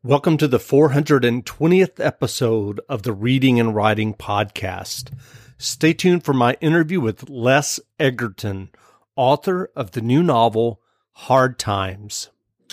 Welcome to the 420th episode of the Reading and Writing Podcast. Stay tuned for my interview with Les Egerton, author of the new novel, Hard Times.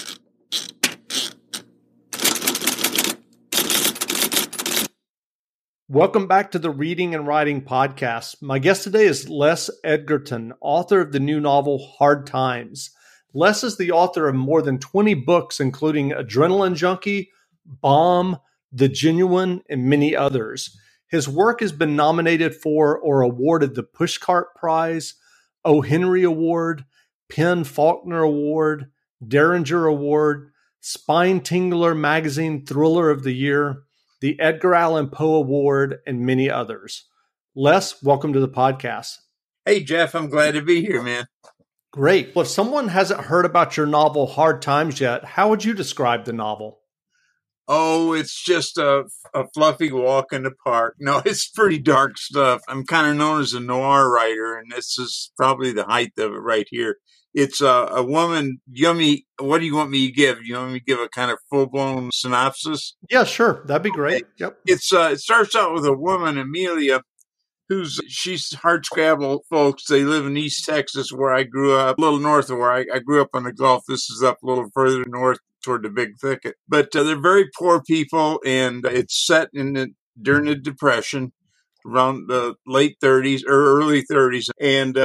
Welcome back to the Reading and Writing Podcast. My guest today is Les Egerton, author of the new novel, Hard Times. Les is the author of more than 20 books, including Adrenaline Junkie, Bomb, The Genuine, and many others. His work has been nominated for or awarded the Pushcart Prize, O. Henry Award, Penn Faulkner Award, Derringer Award, Spine Tingler Magazine Thriller of the Year, the Edgar Allan Poe Award, and many others. Les, welcome to the podcast. Hey, Jeff, I'm glad to be here, man. Great. Well, if someone hasn't heard about your novel, Hard Times, yet, how would you describe the novel? Oh, it's just a fluffy walk in the park. No, it's pretty dark stuff. I'm kind of known as a noir writer, and this is probably the height of it right here. It's a woman. What do you want me to give? You want me to give a kind of full-blown synopsis? Yeah, sure. That'd be great. Yep. It starts out with a woman, Amelia, she's hardscrabble folks. They live in East Texas, where I grew up, a little north of where I grew up on the Gulf. This is up a little further north toward the Big Thicket. But they're very poor people, and it's set during the Depression, around the late 30s or early 30s. And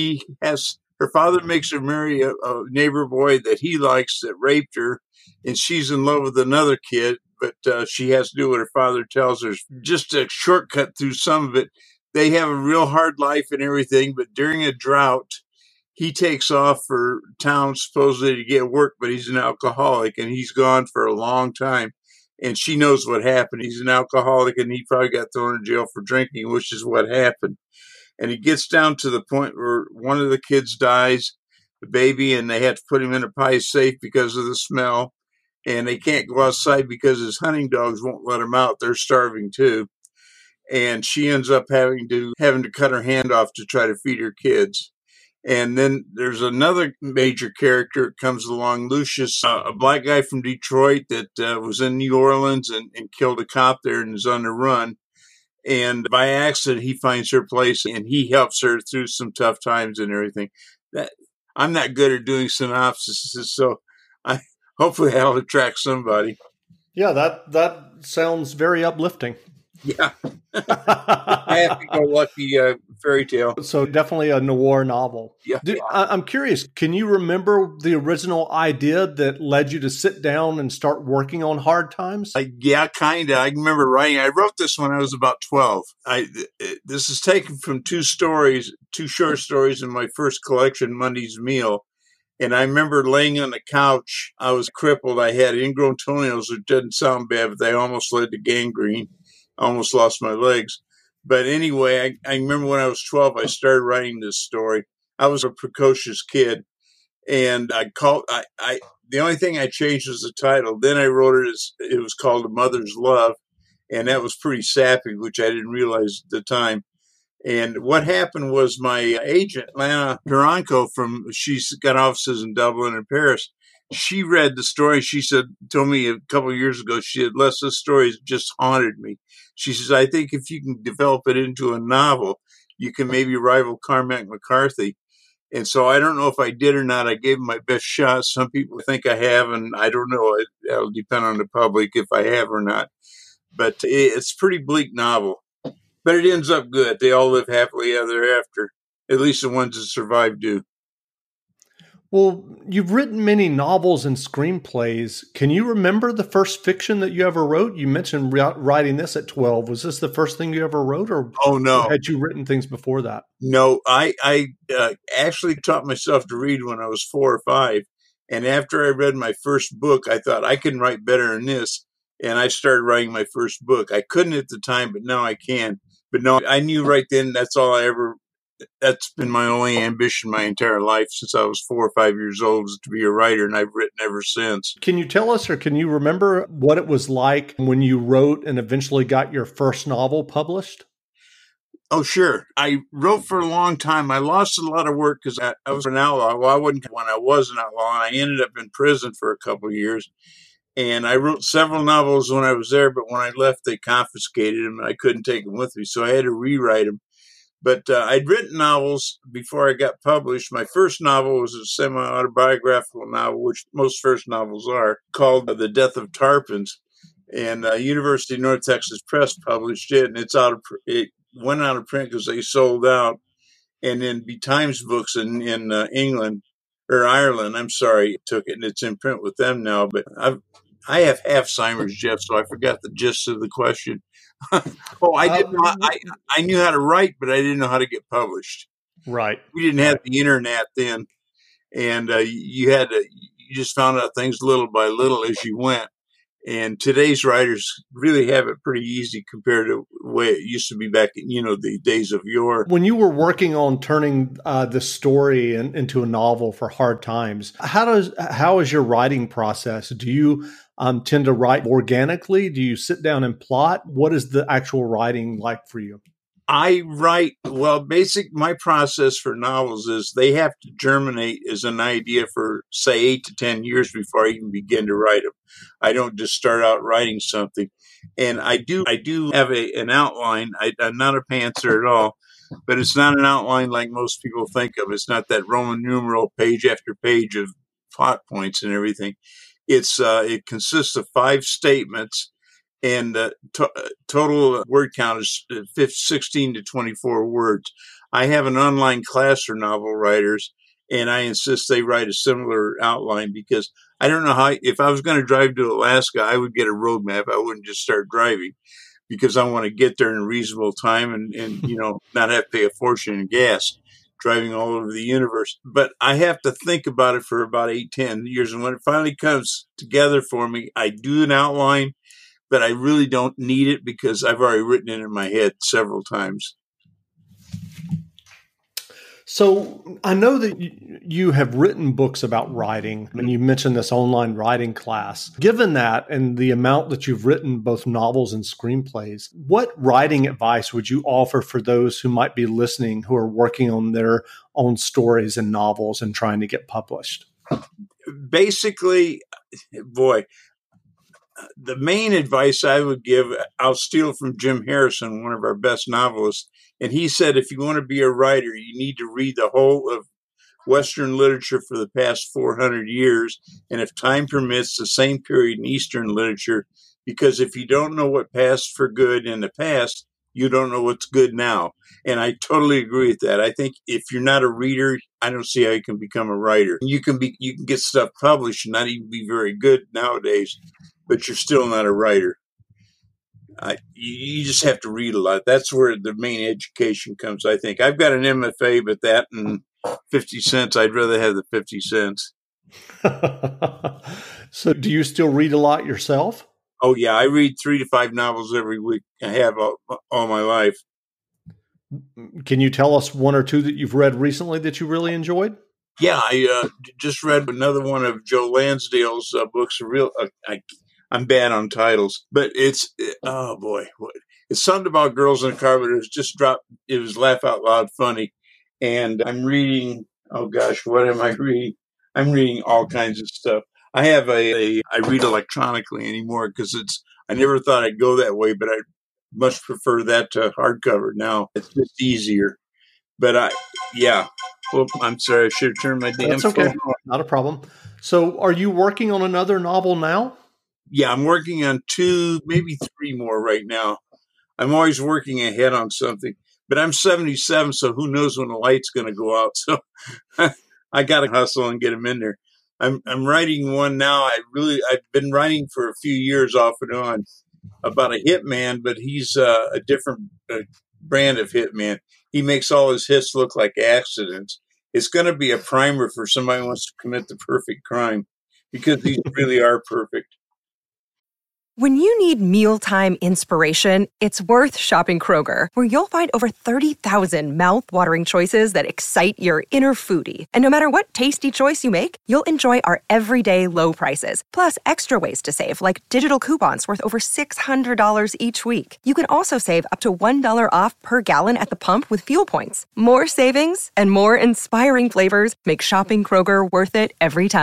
her father makes her marry a neighbor boy that he likes that raped her, and she's in love with another kid, but she has to do what her father tells her. Just a shortcut through some of it. They have a real hard life and everything, but during a drought, he takes off for town supposedly to get work, but he's an alcoholic, and he's gone for a long time. And she knows what happened. He's an alcoholic, and he probably got thrown in jail for drinking, which is what happened. And it gets down to the point where one of the kids dies, the baby, and they have to put him in a pie safe because of the smell. And they can't go outside because his hunting dogs won't let him out. They're starving too. And she ends up having to cut her hand off to try to feed her kids. And then there's another major character that comes along, Lucius, a black guy from Detroit that was in New Orleans and killed a cop there and is on the run. And by accident, he finds her place, and he helps her through some tough times and everything. I'm not good at doing synopsis, so hopefully that'll attract somebody. Yeah, that sounds very uplifting. Yeah. Happy-go-lucky fairy tale. So definitely a noir novel. Yeah. I'm curious, can you remember the original idea that led you to sit down and start working on Hard Times? Yeah, kind of. I remember writing. I wrote this when I was about 12. This is taken from two short stories in my first collection, Monday's Meal. And I remember laying on the couch. I was crippled. I had ingrown toenails, which didn't sound bad, but they almost led to gangrene. I almost lost my legs. But anyway, I remember when I was 12, I started writing this story. I was a precocious kid. And the only thing I changed was the title. Then I wrote it was called A Mother's Love. And that was pretty sappy, which I didn't realize at the time. And what happened was my agent, Lana Taranko, she's got offices in Dublin and Paris. She read the story. She told me a couple of years ago, she said, Les, this story has just haunted me. She says, I think if you can develop it into a novel, you can maybe rival Cormac McCarthy. And so I don't know if I did or not. I gave him my best shot. Some people think I have, and I don't know. It'll depend on the public if I have or not. But it's a pretty bleak novel. But it ends up good. They all live happily ever after. At least the ones that survive do. Well, you've written many novels and screenplays. Can you remember the first fiction that you ever wrote? You mentioned writing this at 12. Was this the first thing you ever wrote, or had you written things before that? No, I actually taught myself to read when I was 4 or 5. And after I read my first book, I thought I can write better than this. And I started writing my first book. I couldn't at the time, but now I can. But no, I knew right then that's been my only ambition my entire life since I was 4 or 5 years old, was to be a writer, and I've written ever since. Can you tell us, or can you remember what it was like when you wrote and eventually got your first novel published? Oh, sure. I wrote for a long time. I lost a lot of work because I was an outlaw. Well, I wasn't when I was an outlaw, and I ended up in prison for a couple of years. And I wrote several novels when I was there, but when I left, they confiscated them and I couldn't take them with me. So I had to rewrite them. But I'd written novels before I got published. My first novel was a semi-autobiographical novel, which most first novels are, called The Death of Tarpons. And University of North Texas Press published it, and it went out of print because they sold out. And then B Times Books in England, or Ireland, took it, and it's in print with them now. But I have Alzheimer's, Jeff, so I forgot the gist of the question. I knew how to write, but I didn't know how to get published. Right. We didn't have the internet then, and you just found out things little by little as you went. And today's writers really have it pretty easy compared to the way it used to be back in, the days of yore. When you were working on turning the story into a novel for Hard Times, how is your writing process? Do you tend to write organically? Do you sit down and plot? What is the actual writing like for you? I write, my process for novels is they have to germinate as an idea for, say, 8 to 10 years before I even begin to write them. I don't just start out writing something. And I do have an outline. I'm not a pantser at all, but it's not an outline like most people think of. It's not that Roman numeral page after page of plot points and everything. It consists of 5 statements. And total word count is 16 to 24 words. I have an online class for novel writers, and I insist they write a similar outline because I don't know if I was going to drive to Alaska, I would get a road map. I wouldn't just start driving because I want to get there in a reasonable time and not have to pay a fortune in gas driving all over the universe. But I have to think about it for about 8-10 years. And when it finally comes together for me, I do an outline. But I really don't need it because I've already written it in my head several times. So I know that you have written books about writing, and you mentioned this online writing class. Given that and the amount that you've written both novels and screenplays, what writing advice would you offer for those who might be listening who are working on their own stories and novels and trying to get published? Basically, the main advice I would give, I'll steal from Jim Harrison, one of our best novelists. And he said, if you want to be a writer, you need to read the whole of Western literature for the past 400 years. And if time permits, the same period in Eastern literature, because if you don't know what passed for good in the past, you don't know what's good now. And I totally agree with that. I think if you're not a reader, I don't see how you can become a writer. You can get stuff published and not even be very good nowadays, but you're still not a writer. You just have to read a lot. That's where the main education comes, I think. I've got an MFA, but that and 50 cents, I'd rather have the 50 cents. So do you still read a lot yourself? Oh, yeah. I read 3 to 5 novels every week. I have all my life. Can you tell us 1 or 2 that you've read recently that you really enjoyed? Yeah, I just read another one of Joe Lansdale's books. I'm bad on titles, but it's something about girls in a car, but it was just dropped. It was laugh out loud funny. And I'm reading, what am I reading? I'm reading all kinds of stuff. I read electronically anymore because I never thought I'd go that way, but I much prefer that to hardcover now. It's just easier. But I'm sorry, I should have turned my damn phone off. Not a problem. So are you working on another novel now? Yeah, I'm working on 2, maybe 3 more right now. I'm always working ahead on something, but I'm 77, so who knows when the light's going to go out. So I got to hustle and get them in there. I'm writing one now. I've been writing for a few years off and on about a hitman, but he's a different brand of hitman. He makes all his hits look like accidents. It's going to be a primer for somebody who wants to commit the perfect crime because these really are perfect. When you need mealtime inspiration, it's worth shopping Kroger, where you'll find over 30,000 mouth-watering choices that excite your inner foodie. And no matter what tasty choice you make, you'll enjoy our everyday low prices, plus extra ways to save, like digital coupons worth over $600 each week. You can also save up to $1 off per gallon at the pump with fuel points. More savings and more inspiring flavors make shopping Kroger worth it every time.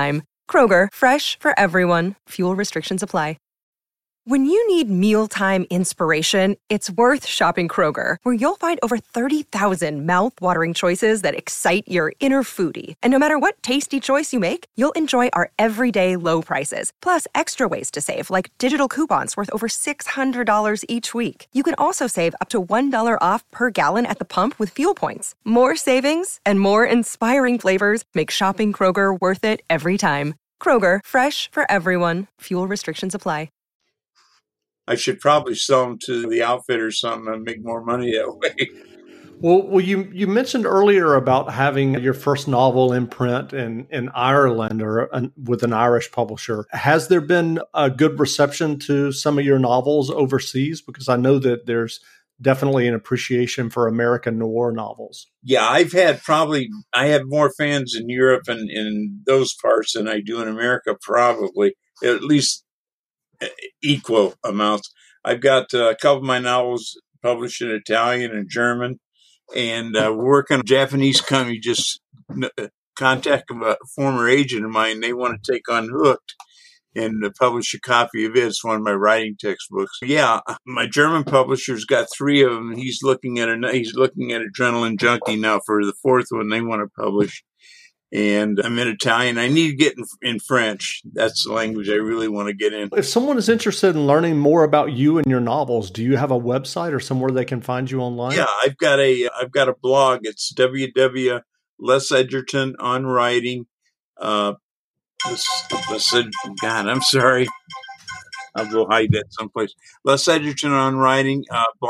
Kroger, fresh for everyone. Fuel restrictions apply. When you need mealtime inspiration, it's worth shopping Kroger, where you'll find over 30,000 mouth-watering choices that excite your inner foodie. And no matter what tasty choice you make, you'll enjoy our everyday low prices, plus extra ways to save, like digital coupons worth over $600 each week. You can also save up to $1 off per gallon at the pump with fuel points. More savings and more inspiring flavors make shopping Kroger worth it every time. Kroger, fresh for everyone. Fuel restrictions apply. I should probably sell them to the outfitter or something and make more money that way. Well, you mentioned earlier about having your first novel in print in Ireland or with an Irish publisher. Has there been a good reception to some of your novels overseas? Because I know that there's definitely an appreciation for American noir novels. Yeah, I have more fans in Europe and in those parts than I do in America, probably, at least equal amounts. I've got a couple of my novels published in Italian and German, and we're working on a Japanese company. Just contacted a former agent of mine. They want to take on Hooked and publish a copy of it. It's one of my writing textbooks. Yeah, my German publisher's got 3 of them. He's looking at Adrenaline Junkie now for the 4th one they want to publish. And I'm in Italian. I need to get in French. That's the language I really want to get in. If someone is interested in learning more about you and your novels, do you have a website or somewhere they can find you online? Yeah, I've got a blog. It's www.lesedgertononwriting. God, I'm sorry. I'll go hide that someplace. Les Edgerton on Writing,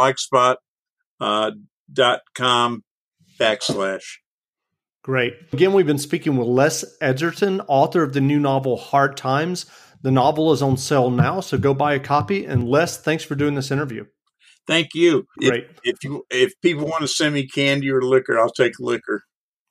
blogspot.com /. Great. Again, we've been speaking with Les Edgerton, author of the new novel Hard Times. The novel is on sale now, so go buy a copy. And Les, thanks for doing this interview. Thank you. Great. If people want to send me candy or liquor, I'll take liquor.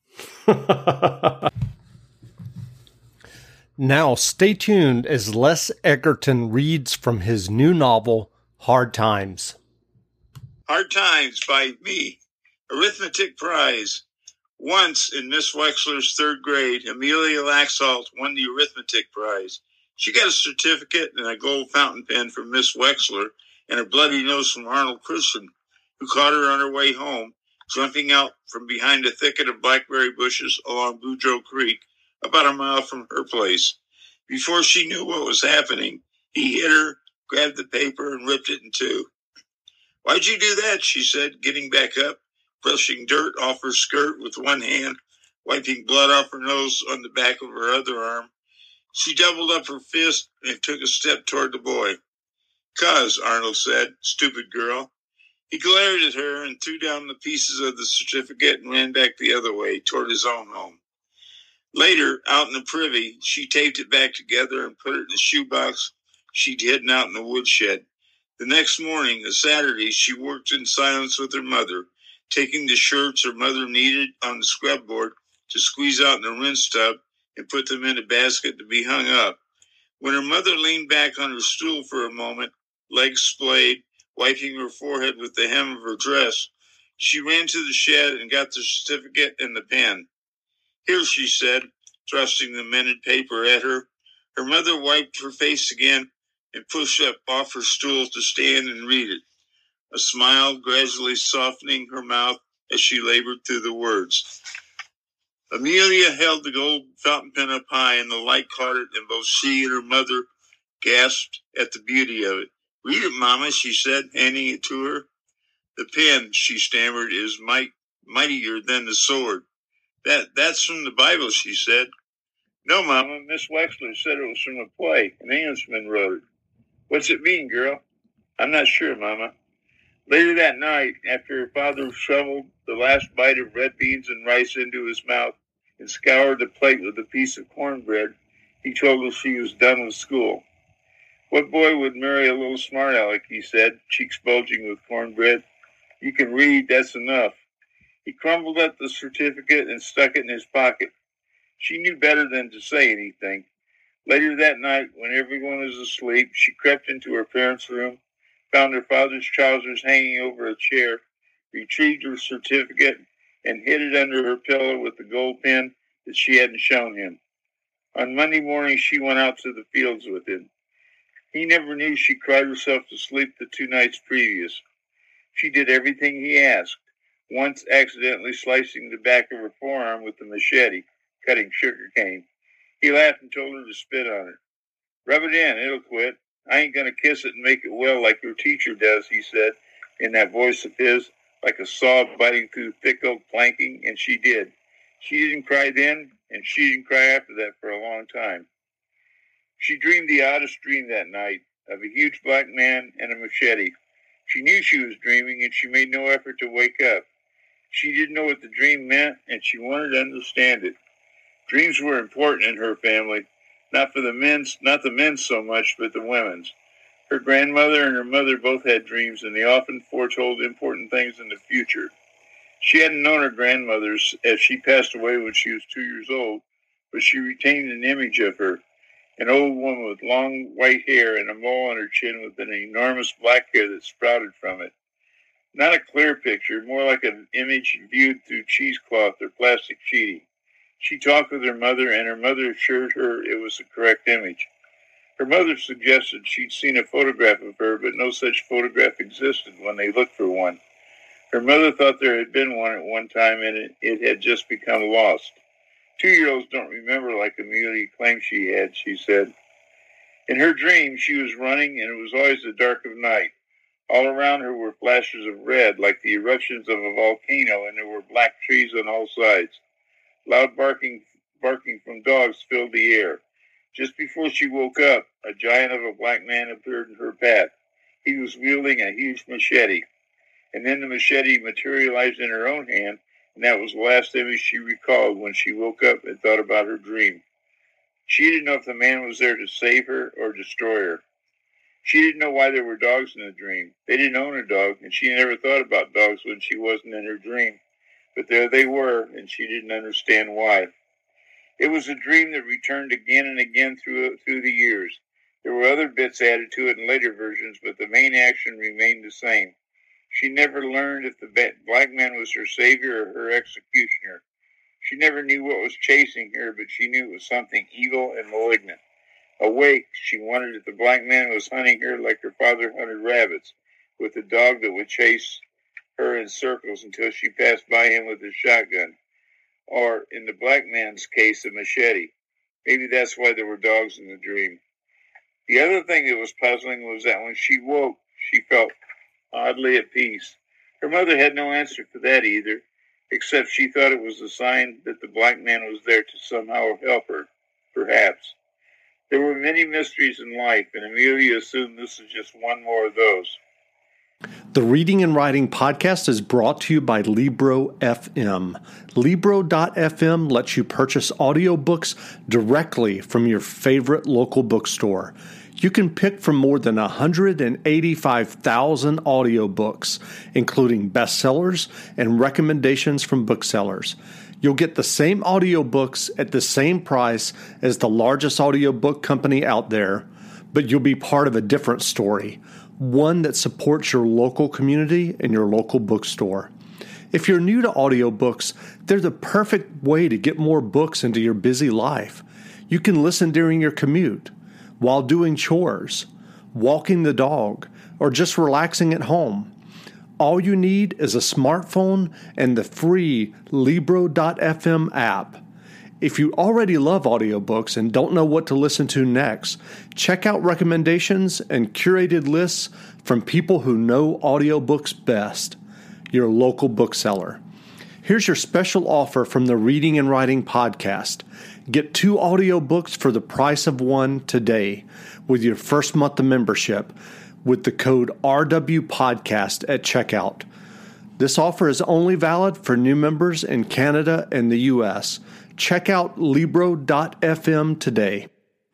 Now, stay tuned as Les Edgerton reads from his new novel, Hard Times. Hard Times by me. Arithmetic Prize. Once, in Miss Wexler's 3rd grade, Amelia Laxalt won the Arithmetic Prize. She got a certificate and a gold fountain pen from Miss Wexler and a bloody nose from Arnold Christian, who caught her on her way home, jumping out from behind a thicket of blackberry bushes along Boudreaux Creek, about a mile from her place. Before she knew what was happening, he hit her, grabbed the paper, and ripped it in 2. "Why'd you do that?" she said, getting back up, brushing dirt off her skirt with one hand, wiping blood off her nose on the back of her other arm. She doubled up her fist and took a step toward the boy. "'Cause," Arnold said, "stupid girl." He glared at her and threw down the pieces of the certificate and ran back the other way, toward his own home. Later, out in the privy, she taped it back together and put it in a shoebox she'd hidden out in the woodshed. The next morning, a Saturday, she worked in silence with her mother, taking the shirts her mother needed on the scrub board to squeeze out in the rinse tub and put them in a basket to be hung up. When her mother leaned back on her stool for a moment, legs splayed, wiping her forehead with the hem of her dress, she ran to the shed and got the certificate and the pen. "Here," she said, thrusting the mended paper at her. Her mother wiped her face again and pushed up off her stool to stand and read it, a smile gradually softening her mouth as she labored through the words. Amelia held the gold fountain pen up high, and the light caught it, and both she and her mother gasped at the beauty of it. "Read it, Mama," she said, handing it to her. "The pen," she stammered, "is mightier than the sword." That's from the Bible," she said. "No, Mama, Miss Wexler said it was from a play. An Englishman wrote it." "What's it mean, girl?" "I'm not sure, Mama." Later that night, after her father shoveled the last bite of red beans and rice into his mouth and scoured the plate with a piece of cornbread, he told her she was done with school. "What boy would marry a little smart aleck?" he said, cheeks bulging with cornbread. "You can read, that's enough." He crumbled up the certificate and stuck it in his pocket. She knew better than to say anything. Later that night, when everyone was asleep, she crept into her parents' room, found her father's trousers hanging over a chair, retrieved her certificate, and hid it under her pillow with the gold pen that she hadn't shown him. On Monday morning, she went out to the fields with him. He never knew she cried herself to sleep the 2 nights previous. She did everything he asked, once accidentally slicing the back of her forearm with a machete, cutting sugar cane. He laughed and told her to spit on it. "Rub it in, it'll quit. I ain't going to kiss it and make it well like your teacher does," he said, in that voice of his, like a saw biting through thick oak planking, and she did. She didn't cry then, and she didn't cry after that for a long time. She dreamed the oddest dream that night, of a huge black man and a machete. She knew she was dreaming, and she made no effort to wake up. She didn't know what the dream meant, and she wanted to understand it. Dreams were important in her family, not the men's so much, but the women's. Her grandmother and her mother both had dreams, and they often foretold important things in the future. She hadn't known her grandmother, as she passed away when she was 2 years old, but she retained an image of her, an old woman with long white hair and a mole on her chin with an enormous black hair that sprouted from it. Not a clear picture, more like an image viewed through cheesecloth or plastic sheeting. She talked with her mother, and her mother assured her it was the correct image. Her mother suggested she'd seen a photograph of her, but no such photograph existed when they looked for one. Her mother thought there had been one at one time, and it had just become lost. 2-year-olds don't remember like Amelia claimed she had, she said. In her dream, she was running, and it was always the dark of night. All around her were flashes of red, like the eruptions of a volcano, and there were black trees on all sides. Loud barking from dogs filled the air. Just before she woke up, a giant of a black man appeared in her path. He was wielding a huge machete. And then the machete materialized in her own hand, and that was the last image she recalled when she woke up and thought about her dream. She didn't know if the man was there to save her or destroy her. She didn't know why there were dogs in the dream. They didn't own a dog, and she never thought about dogs when she wasn't in her dream. But there they were, and she didn't understand why. It was a dream that returned again and again through the years. There were other bits added to it in later versions, but the main action remained the same. She never learned if the black man was her savior or her executioner. She never knew what was chasing her, but she knew it was something evil and malignant. Awake, she wondered if the black man was hunting her like her father hunted rabbits, with a dog that would chase her in circles until she passed by him with his shotgun. Or, in the black man's case, a machete. Maybe that's why there were dogs in the dream. The other thing that was puzzling was that when she woke, she felt oddly at peace. Her mother had no answer for that either, except she thought it was a sign that the black man was there to somehow help her, perhaps. There were many mysteries in life, and Amelia assumed this was just one more of those. The Reading and Writing Podcast is brought to you by Libro FM. Libro.fm lets you purchase audiobooks directly from your favorite local bookstore. You can pick from more than 185,000 audiobooks, including bestsellers and recommendations from booksellers. You'll get the same audiobooks at the same price as the largest audiobook company out there, but you'll be part of a different story, one that supports your local community and your local bookstore. If you're new to audiobooks, they're the perfect way to get more books into your busy life. You can listen during your commute, while doing chores, walking the dog, or just relaxing at home. All you need is a smartphone and the free Libro.fm app. If you already love audiobooks and don't know what to listen to next, check out recommendations and curated lists from people who know audiobooks best, your local bookseller. Here's your special offer from the Reading and Writing Podcast. Get 2 audiobooks for the price of one today with your first month of membership with the code RWPodcast at checkout. This offer is only valid for new members in Canada and the U.S. Check out Libro.fm today.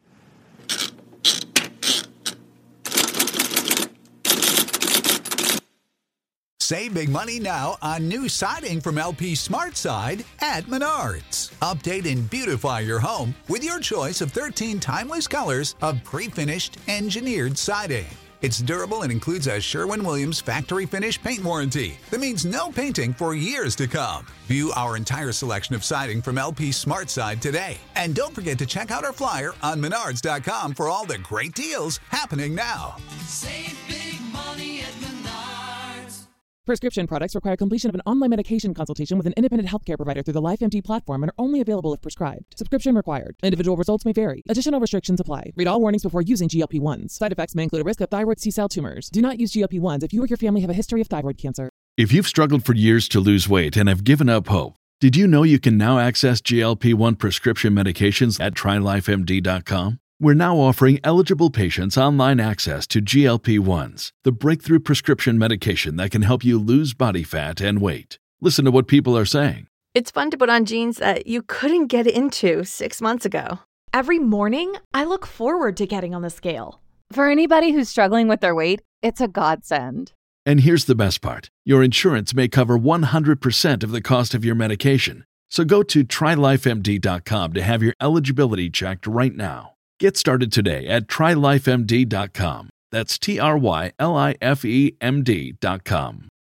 Save big money now on new siding from LP SmartSide at Menards. Update and beautify your home with your choice of 13 timeless colors of pre-finished engineered siding. It's durable and includes a Sherwin-Williams factory finish paint warranty that means no painting for years to come. View our entire selection of siding from LP SmartSide today. And don't forget to check out our flyer on Menards.com for all the great deals happening now. Save big money at Menards. Prescription products require completion of an online medication consultation with an independent healthcare provider through the LifeMD platform and are only available if prescribed. Subscription required. Individual results may vary. Additional restrictions apply. Read all warnings before using GLP-1s. Side effects may include a risk of thyroid C-cell tumors. Do not use GLP-1s if you or your family have a history of thyroid cancer. If you've struggled for years to lose weight and have given up hope, did you know you can now access GLP-1 prescription medications at TryLifeMD.com? We're now offering eligible patients online access to GLP-1s, the breakthrough prescription medication that can help you lose body fat and weight. Listen to what people are saying. It's fun to put on jeans that you couldn't get into 6 months ago. Every morning, I look forward to getting on the scale. For anybody who's struggling with their weight, it's a godsend. And here's the best part. Your insurance may cover 100% of the cost of your medication. So go to TryLifeMD.com to have your eligibility checked right now. Get started today at TryLifeMD.com. That's TryLifeMD.com.